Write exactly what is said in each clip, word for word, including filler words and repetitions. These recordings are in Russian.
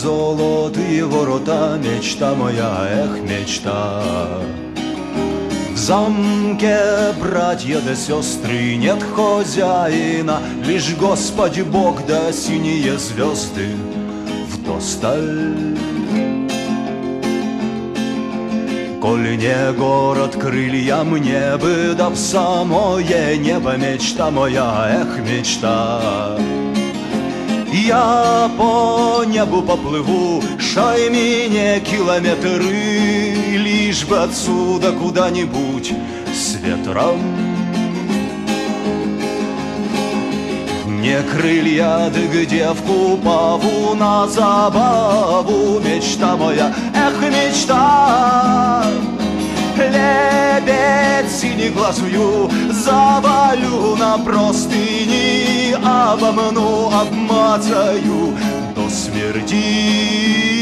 золотые ворота, мечта моя, эх, мечта. В замке братья да сестры, нет хозяина, лишь Господь Бог да синие звезды вдосталь. Коль не город, крылья мне бы, да в самое небо, мечта моя, эх, мечта. Я по небу поплыву, шай мне километры, лишь бы отсюда куда-нибудь с ветром. Не крылья, да к девку паву на забаву, мечта моя, эх, мечта. Лебедь синеглазую завалю на простыни, обомну, обмацаю до смерти.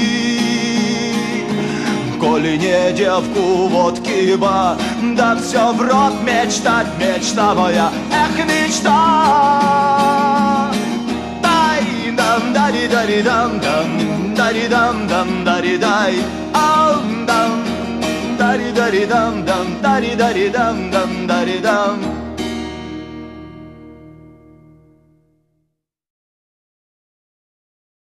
Коли не девку водки ба, да все в рот мечтать, мечта моя, эх, мечта. Дай-дам, дари-дари-дам, дам, дари-дам-дам, дари-дай, ам-дам. Дари-дари-дам-дам, дари-дари-дам-дам, дари-дам.